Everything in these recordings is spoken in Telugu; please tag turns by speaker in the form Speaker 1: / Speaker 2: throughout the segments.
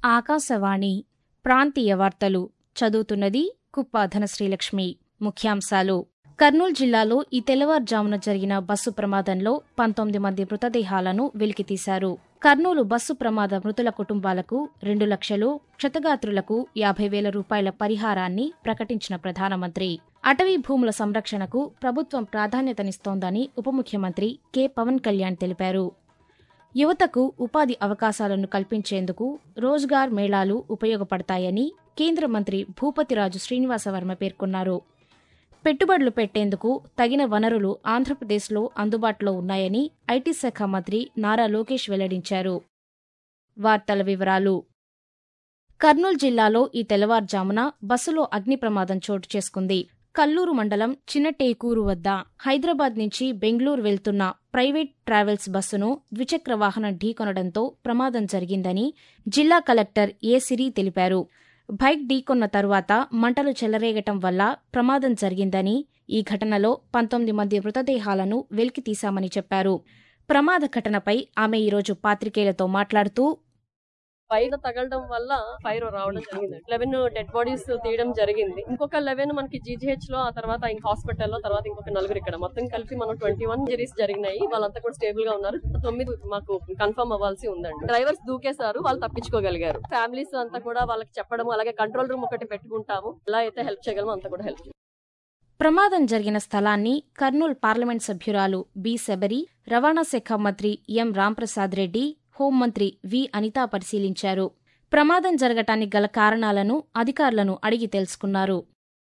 Speaker 1: ఆకాశవాణి ప్రాంతీయ వార్తలు చదువుతున్నది కుప్ప ధనశ్రీలక్ష్మి. ముఖ్యాంశాలు. కర్నూలు జిల్లాలో ఈ తెల్లవారుజామున జరిగిన బస్సు ప్రమాదంలో 19 మంది మృతదేహాలను వెలికితీశారు. కర్నూలు బస్సు ప్రమాద మృతుల కుటుంబాలకు 2 లక్షలు, క్షతగాత్రులకు 50,000 రూపాయల పరిహారాన్ని ప్రకటించిన ప్రధానమంత్రి. అటవీ భూముల సంరక్షణకు ప్రభుత్వం ప్రాధాన్యతనిస్తోందని ఉప ముఖ్యమంత్రి కె. పవన్ కళ్యాణ్ తెలిపారు. యువతకు ఉపాధి అవకాశాలను కల్పించేందుకు రోజ్గార్ మేళాలు ఉపయోగపడతాయని కేంద్ర మంత్రి భూపతిరాజు శ్రీనివాసవర్మ పేర్కొన్నారు. పెట్టుబడులు పెట్టేందుకు తగిన వనరులు ఆంధ్రప్రదేశ్లో అందుబాటులో ఉన్నాయని ఐటీ శాఖ మంత్రి నారా లోకేష్ వెల్లడించారు. వార్తల వివరాలు. కర్నూలు జిల్లాలో ఈ తెల్లవారుజామున బస్సులో అగ్ని ప్రమాదం చోటు చేసుకుంది. కల్లూరు మండలం చిన్నటేకూరు వద్ద హైదరాబాద్ నుంచి బెంగళూరు వెళ్తున్న ప్రైవేట్ ట్రావెల్స్ బస్సును ద్విచక్ర వాహనం ఢీకొనడంతో ప్రమాదం జరిగిందని జిల్లా కలెక్టర్ ఏ. సిరి తెలిపారు. బైక్ ఢీకొన్న తరువాత మంటలు చెలరేగటం వల్ల ప్రమాదం జరిగిందని, ఈ ఘటనలో 19 మంది మృతదేహాలను వెలికితీశామని చెప్పారు. ప్రమాద ఘటనపై ఆమె ఈరోజు పాత్రికేయులతో మాట్లాడుతూ,
Speaker 2: పైన తగలడం వల్ల ఫైర్ రావడం జరిగింది. 11 డెడ్ బాడీస్ తీయడం జరిగింది. ఇంకొక 11 మనకి జీజీహెచ్ లో, ఆ తర్వాత ఇంక హాస్పిటల్లో, తర్వాత ఇంకొక 4 ఇక్కడ, మొత్తం కలిపి మనం 21 ఇంజరీస్ జరిగినాయి. వాళ్ళంతా కూడా స్టేబుల్ గా ఉన్నారు. 9 మాకు కన్ఫర్మ్ అవ్వాల్సి ఉందండి. డ్రైవర్స్ దూకేశారు, వాళ్ళు తప్పించుకోగలిగారు. ఫ్యామిలీస్ అంతా కూడా వాళ్ళకి చెప్పడం, అలాగే కంట్రోల్ రూమ్ ఒకటి పెట్టుకుంటాము, ఎలా అయితే హెల్ప్ చేయగలమో అంతా కూడా హెల్ప్.
Speaker 1: ప్రమాదం జరిగిన స్థలాన్ని కర్నూలు పార్లమెంట్ సభ్యురాలు బి. శబరి, రవాణా శాఖ మంత్రి ఎం. రాంప్రసాద్ రెడ్డి, హోంమంత్రి వి. అనిత పరిశీలించారు. ప్రమాదం జరగటానికి గల కారణాలను అధికారులను అడిగి తెలుసుకున్నారు.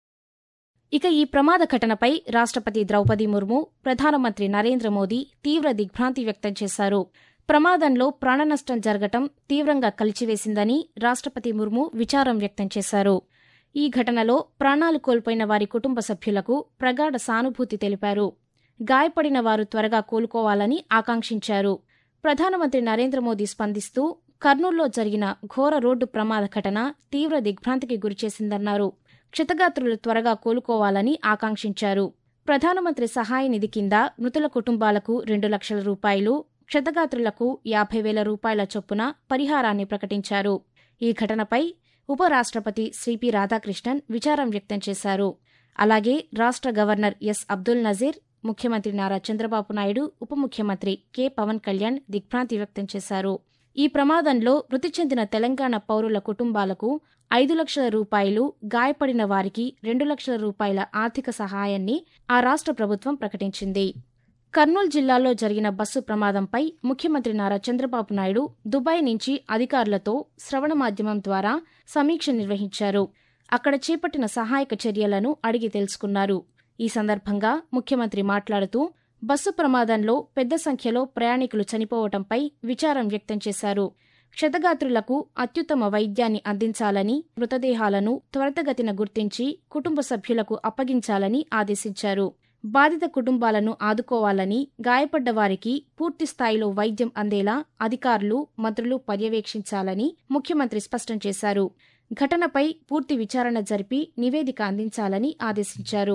Speaker 1: ఇక ఈ ప్రమాద ఘటనపై రాష్ట్రపతి ద్రౌపది ముర్ము, ప్రధానమంత్రి నరేంద్ర మోదీ తీవ్ర దిగ్భ్రాంతి వ్యక్తం చేశారు. ప్రమాదంలో ప్రాణనష్టం జరగటం తీవ్రంగా కలిచివేసిందని రాష్ట్రపతి ముర్ము విచారం వ్యక్తం చేశారు. ఈ ఘటనలో ప్రాణాలు కోల్పోయిన వారి కుటుంబ సభ్యులకు ప్రగాఢ సానుభూతి తెలిపారు. గాయపడిన వారు త్వరగా కోలుకోవాలని ఆకాంక్షించారు. ప్రధానమంత్రి నరేంద్ర మోదీ స్పందిస్తూ, కర్నూలులో జరిగిన ఘోర రోడ్డు ప్రమాద ఘటన తీవ్ర దిగ్భ్రాంతికి గురిచేసిందన్నారు. క్షతగాత్రులు త్వరగా కోలుకోవాలని ఆకాంక్షించారు. ప్రధానమంత్రి సహాయ నిధి కింద మృతుల కుటుంబాలకు 2 లక్షల రూపాయలు, క్షతగాత్రులకు 50,000 రూపాయల చొప్పున పరిహారాన్ని ప్రకటించారు. ఈ ఘటనపై ఉపరాష్ట్రపతి సిపి రాధాకృష్ణన్ విచారం వ్యక్తం చేశారు. అలాగే రాష్ట్ర గవర్నర్ ఎస్. అబ్దుల్ నజీర్, ముఖ్యమంత్రి నారా చంద్రబాబు నాయుడు, ఉప ముఖ్యమంత్రి కె. పవన్ కళ్యాణ్ దిగ్భ్రాంతి వ్యక్తం చేశారు. ఈ ప్రమాదంలో మృతి చెందిన తెలంగాణ పౌరుల కుటుంబాలకు 5 లక్షల రూపాయలు, గాయపడిన వారికి 2 లక్షల రూపాయల ఆర్థిక సహాయాన్ని ఆ రాష్ట్ర ప్రభుత్వం ప్రకటించింది. కర్నూలు జిల్లాలో జరిగిన బస్సు ప్రమాదంపై ముఖ్యమంత్రి నారా చంద్రబాబు నాయుడు దుబాయ్ నుంచి అధికారులతో శ్రవణ మాధ్యమం ద్వారా సమీక్ష నిర్వహించారు. అక్కడ చేపట్టిన సహాయక చర్యలను అడిగి తెలుసుకున్నారు. ఈ సందర్భంగా ముఖ్యమంత్రి మాట్లాడుతూ, బస్సు ప్రమాదంలో పెద్ద సంఖ్యలో ప్రయాణికులు చనిపోవటంపై విచారం వ్యక్తం చేశారు. క్షతగాత్రులకు అత్యుత్తమ వైద్యాన్ని అందించాలని, మృతదేహాలను త్వరితగతిన గుర్తించి కుటుంబ సభ్యులకు అప్పగించాలని ఆదేశించారు. బాధిత కుటుంబాలను ఆదుకోవాలని, గాయపడ్డ వారికి పూర్తిస్థాయిలో వైద్యం అందేలా అధికారులు, మంత్రులు పర్యవేక్షించాలని ముఖ్యమంత్రి స్పష్టం చేశారు. ఘటనపై పూర్తి విచారణ జరిపి నివేదిక అందించాలని ఆదేశించారు.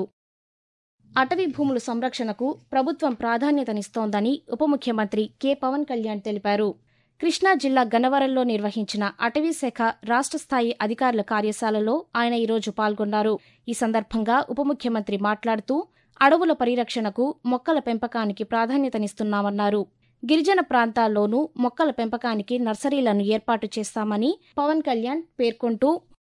Speaker 1: అటవీ భూముల సంరక్షణకు ప్రభుత్వం ప్రాధాన్యతనిస్తోందని ఉప ముఖ్యమంత్రి కె. పవన్ కళ్యాణ్ తెలిపారు. కృష్ణా జిల్లా గన్నవరంలో నిర్వహించిన అటవీ శాఖ రాష్ట్ర స్థాయి అధికారుల కార్యశాలలో ఆయన ఈరోజు పాల్గొన్నారు. ఈ సందర్భంగా ఉప ముఖ్యమంత్రి మాట్లాడుతూ, అడవుల పరిరక్షణకు, మొక్కల పెంపకానికి ప్రాధాన్యతనిస్తున్నామన్నారు. గిరిజన ప్రాంతాల్లోనూ మొక్కల పెంపకానికి నర్సరీలను ఏర్పాటు చేస్తామని పవన్ కళ్యాణ్ పేర్కొంటూ,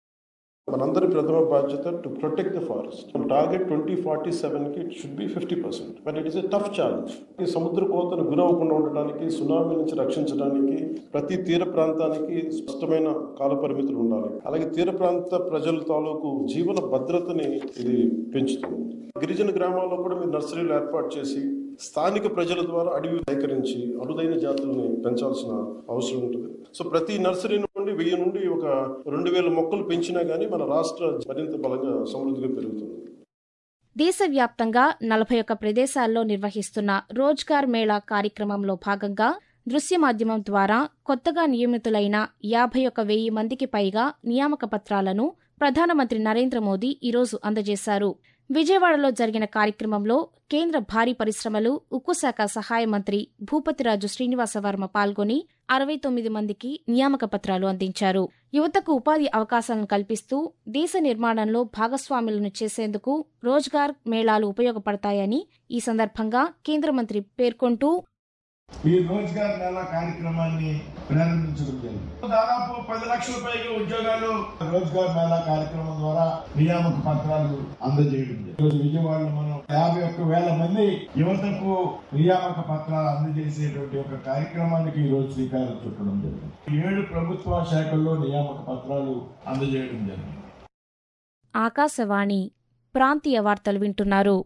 Speaker 3: మనందరి ప్రథమ బాధ్యత to protect the forest. Target 2047కి it should be 50%. But it is a tough challenge. ఈ సముద్ర కోతను గురవకుండా ఉండడానికి, సునామీ నుంచి రక్షించడానికి ప్రతి తీర ప్రాంతానికి స్పష్టమైన కాల పరిమితులు ఉండాలి. అలాగే తీర ప్రాంత ప్రజల తాలూకు జీవన భద్రతని ఇది పెంచుతుంది. గిరిజన గ్రామాల్లో కూడా మీరు నర్సరీలు ఏర్పాటు చేసి స్థానిక ప్రజల ద్వారా అడవి సేకరించి అరుదైన జాతులను పెంచాల్సిన అవసరం ఉంటుంది. సో ప్రతి నర్సరీ నుండి 1000 నుండి ఒక 2000 మొక్కలు పెంచినా గానీ మన రాష్ట్ర మరింత బలంగా సమృద్ధిగా పెరుగుతుంది.
Speaker 1: దేశవ్యాప్తంగా 41 ప్రదేశాల్లో నిర్వహిస్తున్న రోజ్గార్ మేళా కార్యక్రమంలో భాగంగా దృశ్య మాధ్యమం ద్వారా కొత్తగా నియమితులైన 51,000 మందికి పైగా నియామక పత్రాలను ప్రధానమంత్రి నరేంద్ర మోదీ ఈరోజు అందజేశారు. విజయవాడలో జరిగిన కార్యక్రమంలో కేంద్ర భారీ పరిశ్రమలు, ఉక్కు శాఖ సహాయ మంత్రి భూపతిరాజు శ్రీనివాసవర్మ పాల్గొని 69 మందికి నియామక పత్రాలు అందించారు. యువతకు ఉపాధి అవకాశాలను కల్పిస్తూ దేశ నిర్మాణంలో భాగస్వాములను చేసేందుకు రోజ్గార్ మేళాలు ఉపయోగపడతాయని ఈ సందర్భంగా కేంద్ర మంత్రి పేర్కొంటూ,
Speaker 4: ఈ రోజ్గార్ మేళా కార్యక్రమాన్ని ప్రారంభించడం జరిగింది. దాదాపు 10 లక్షల పైగా ఉద్యోగాలు రోజ్గార్ మేళా కార్యక్రమం ద్వారా నియామక పత్రాలు అందజేయడం జరిగింది. ఈరోజు విజయవాడలో మనం 51,000 మంది యువతకు నియామక పత్రాలు అందజేసేటువంటి ఒక కార్యక్రమానికి ఈ రోజు శ్రీకారం చుట్టడం జరిగింది. 7 ప్రభుత్వ శాఖల్లో నియామక పత్రాలు అందజేయడం జరిగింది.
Speaker 1: ఆకాశవాణి ప్రాంతీయ వార్తలు వింటున్నారు.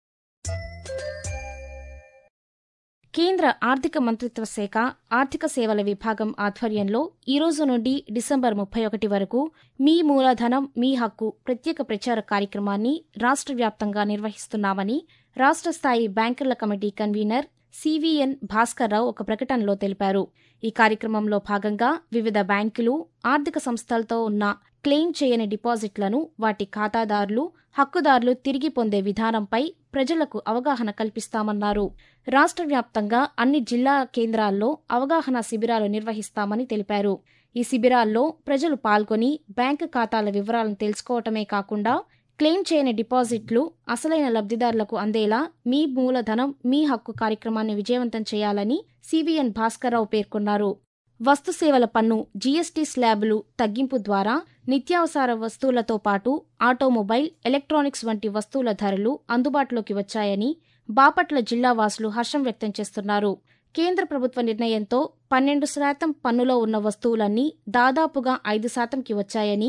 Speaker 1: కేంద్ర ఆర్థిక మంత్రిత్వ శాఖ ఆర్థిక సేవల విభాగం ఆధ్వర్యంలో ఈ రోజు నుండి డిసెంబర్ 31 వరకు మీ మూలధనం మీ హక్కు ప్రత్యేక ప్రచార కార్యక్రమాన్ని రాష్ట్ర వ్యాప్తంగా నిర్వహిస్తున్నామని రాష్ట్ర స్థాయి బ్యాంకర్ల కమిటీ కన్వీనర్ సివిఎన్ భాస్కర్రావు ఒక ప్రకటనలో తెలిపారు. ఈ కార్యక్రమంలో భాగంగా వివిధ బ్యాంకులు, ఆర్థిక సంస్థలతో ఉన్న క్లెయిమ్ చేయని డిపాజిట్లను వాటి ఖాతాదారులు, హక్కుదారులు తిరిగి పొందే విధానంపై ప్రజలకు అవగాహన కల్పిస్తామన్నారు. రాష్ట్ర వ్యాప్తంగా అన్ని జిల్లా కేంద్రాల్లో అవగాహన శిబిరాలు నిర్వహిస్తామని తెలిపారు. ఈ శిబిరాల్లో ప్రజలు పాల్గొని బ్యాంకు ఖాతాల వివరాలను తెలుసుకోవటమే కాకుండా క్లెయిమ్ చేయని డిపాజిట్లు అసలైన లబ్ధిదారులకు అందేలా మీ మూలధనం మీ హక్కు కార్యక్రమాన్ని విజయవంతం చేయాలని సివిఎన్ భాస్కర్రావు పేర్కొన్నారు. వస్తుసేవల పన్ను జీఎస్టీ స్లాబులు తగ్గింపు ద్వారా నిత్యావసర వస్తువులతో పాటు ఆటోమొబైల్, ఎలక్ట్రానిక్స్ వంటి వస్తువుల ధరలు అందుబాటులోకి వచ్చాయని బాపట్ల జిల్లా వాసులు హర్షం వ్యక్తం చేస్తున్నారు. కేంద్ర ప్రభుత్వ నిర్ణయంతో 12% పన్నులో ఉన్న వస్తువులన్నీ దాదాపుగా 5%కి వచ్చాయని,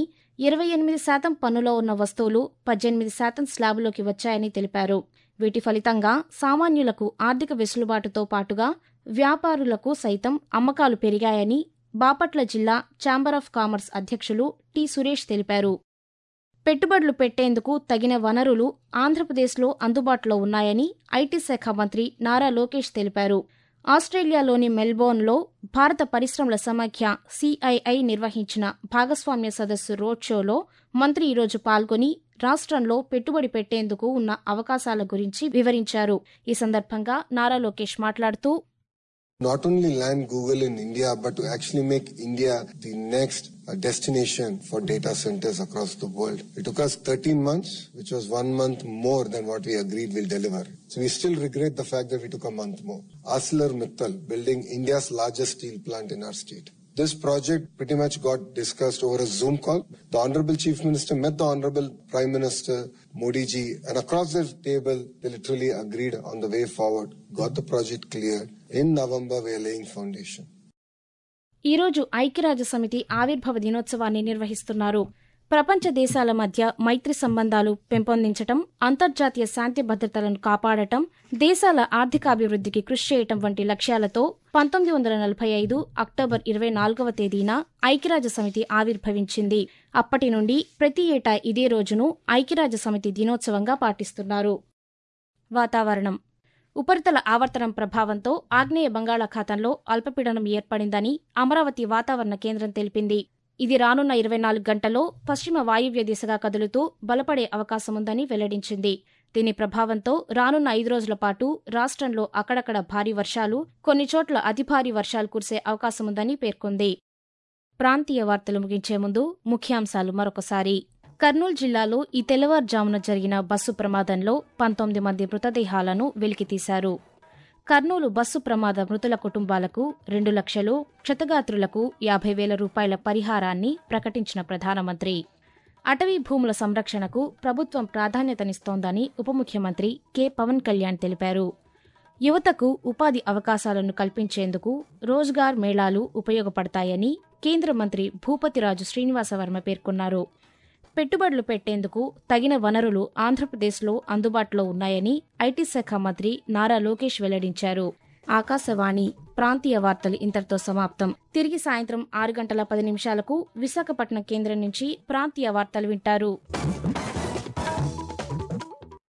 Speaker 1: 28% పన్నులో ఉన్న వస్తువులు 18% స్లాబులోకి వచ్చాయని తెలిపారు. వీటి ఫలితంగా సామాన్యులకు ఆర్థిక వెసులుబాటుతో పాటుగా వ్యాపారులకు సైతం అమ్మకాలు పెరిగాయని బాపట్ల జిల్లా ఛాంబర్ ఆఫ్ కామర్స్ అధ్యక్షులు టి సురేష్ తెలిపారు. పెట్టుబడులు పెట్టేందుకు తగిన వనరులు ఆంధ్రప్రదేశ్లో అందుబాటులో ఉన్నాయని ఐటీ శాఖ మంత్రి నారా లోకేష్ తెలిపారు. ఆస్ట్రేలియాలోని మెల్బోర్న్లో భారత పరిశ్రమల సమాఖ్య సిఐఐ నిర్వహించిన భాగస్వామ్య సదస్సు రోడ్ షోలో మంత్రి ఈరోజు పాల్గొని రాష్ట్రంలో పెట్టుబడి పెట్టేందుకు ఉన్న అవకాశాల గురించి వివరించారు. ఈ సందర్భంగా నారా లోకేష్ మాట్లాడుతూ,
Speaker 5: not only land Google in India, but to actually make India the next destination for data centers across the world. It took us 13 months, which was 1 month more than what we agreed we'll deliver. So we still regret the fact that we took a month more. ArcelorMittal building India's largest steel plant in our state. This project pretty much got discussed over a Zoom call. The Honorable Chief Minister met the Honorable Prime Minister Modi ji, and across the table, they literally agreed on the way forward, got the project cleared. In November, we are laying foundation.
Speaker 1: ఈరోజు ఐక్యరాజ్య సమితి ఆవిర్భావ దినోత్సవాన్ని నిర్వహిస్తున్నారు. ప్రపంచ దేశాల మధ్య మైత్రి సంబంధాలు పెంపొందించటం, అంతర్జాతీయ శాంతి భద్రతలను కాపాడటం, దేశాల ఆర్థికాభివృద్ధికి కృషి చేయటం వంటి లక్ష్యాలతో 1945 అక్టోబర్ 24వ తేదీన ఐక్యరాజ్య సమితి ఆవిర్భవించింది. అప్పటి నుండి ప్రతి ఏటా ఇదే రోజును ఐక్యరాజ్య సమితి దినోత్సవంగా పాటిస్తున్నారు. వాతావరణం. ఉపరితల ఆవర్తనం ప్రభావంతో ఆగ్నేయ బంగాళాఖాతంలో అల్పపీడనం ఏర్పడిందని అమరావతి వాతావరణ కేంద్రం తెలిపింది. ఇది రానున్న 24 గంటల్లో పశ్చిమ వాయువ్య దిశగా కదులుతూ బలపడే అవకాశముందని వెల్లడించింది. దీని ప్రభావంతో రానున్న 5 రోజుల పాటు రాష్ట్రంలో అక్కడక్కడ భారీ వర్షాలు, కొన్ని చోట్ల అతి భారీ వర్షాలు కురిసే అవకాశముందని పేర్కొంది. ప్రాంతీయ వార్తలు ముగించే ముందు ముఖ్యాంశాలు మరొకసారి. కర్నూలు జిల్లాలో ఈ తెల్లవారుజామున జరిగిన బస్సు ప్రమాదంలో 19 మంది మృతదేహాలను వెలికితీశారు. కర్నూలు బస్సు ప్రమాద మృతుల కుటుంబాలకు 2 లక్షలు, క్షతగాత్రులకు 50,000 రూపాయల పరిహారాన్ని ప్రకటించిన ప్రధానమంత్రి. అటవీ భూముల సంరక్షణకు ప్రభుత్వం ప్రాధాన్యతనిస్తోందని ఉప ముఖ్యమంత్రి కె పవన్ కళ్యాణ్ తెలిపారు. యువతకు ఉపాధి అవకాశాలను కల్పించేందుకు రోజ్గార్ మేళాలు ఉపయోగపడతాయని కేంద్ర మంత్రి భూపతిరాజు శ్రీనివాసవర్మ పేర్కొన్నారు. పెట్టుబడులు పెట్టేందుకు తగిన వనరులు ఆంధ్రప్రదేశ్లో అందుబాటులో ఉన్నాయని ఐటీ శాఖ మంత్రి నారా లోకేష్ వెల్లడించారు. ఆకాశవాణి ప్రాంతీయ వార్తలు ఇంతటితో సమాప్తం. తిరిగి సాయంత్రం 6 గంటల 10 నిమిషాలకు విశాఖపట్నం కేంద్రం నుంచి ప్రాంతీయ వార్తలు వింటారు.